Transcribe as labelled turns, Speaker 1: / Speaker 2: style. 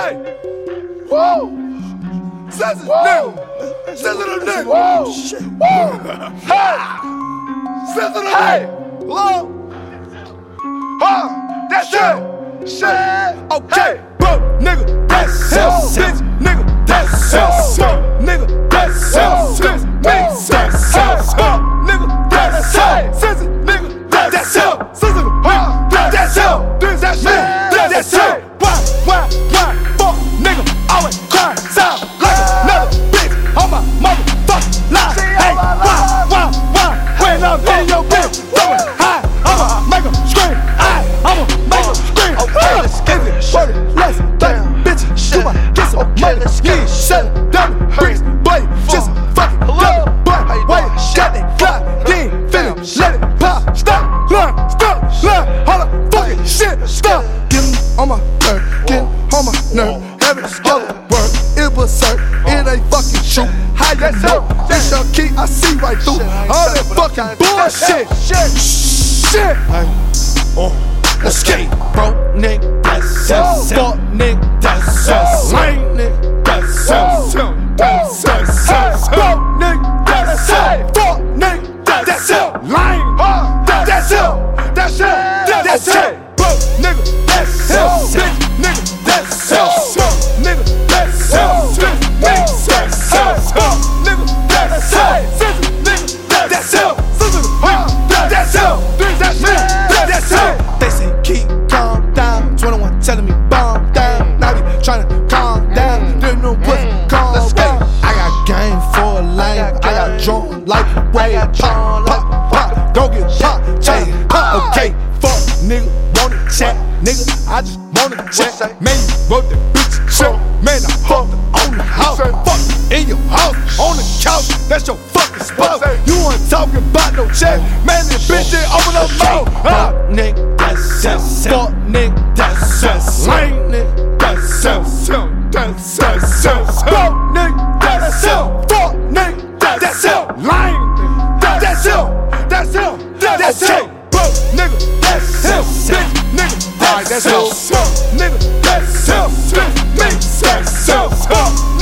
Speaker 1: Hey! Woo! Sensitive nigga! Sensitive nigga! Woo! Woo! Hey! Sensitive nigga! Hello? Huh? That's it! Shit! Okay! Bro, nigga, that's it! Bitch, nigga, that's it! Bro, nigga, that's it! Bitch, me, that's it! Bro, nigga, that's it! Sensitive nigga, that's it! Sensitive, that's it! That's it! That's it! Why, fuck nigga, always crying, sound like another bitch on my motherfucking line. Hey, why, when I'm in your bitch, throwing high, I'ma make 'em scream, I'ma make 'em scream. Okay, let's get it, shorty, let's damn, bitch, you might get some money, you ain't selling dummy bricks, boy, just fucking dummy, boy, why you got that fly, you ain't feeling, let it pop, stop, line, hold up, fucking shit, stop, get on my nerve, get on my nerve, having other work, it was certain, it ain't fucking true, how you know, this your key, I see right through, all that fucking bullshit, shit, let's get it, bro, nigga, that's it, fuck nigga, that's it, lame nigga, that's it, bro, nigga, that's it, fuck nigga, that's it, lame, that's it, that's it, that's it, bro, nigga, that's it, bitch, nigga, that's it, nigga, that's it, bitch, nigga, that's it, nigga, that's it, nigga, that's it, that's it, that's it. They say keep calm down, 21 telling me bomb down. Now we tryna calm down, there's no pussy, calm down. I got game for a lane, I got drunk like way, pop, don't get pop, hey, okay, fuck nigga, wanna chat, nigga, I just wanna chat. Man, you wrote the bitch shit, man, I fucked her on the house, fuck in your house, on the couch, that's your fucking spot. You ain't talking about no check, man, this bitch didn't open her mouth. Fuck nigga, that's it, fuck nigga, that's it, lame nigga, that's it, that's it, fuck nigga, that's it, fuck nigga, that's it, lame nigga, that's it, that's it, that's it, bro, nigga, that's it, bitch, nigga, that's it, nigga, that's it, bitch, me, that's it,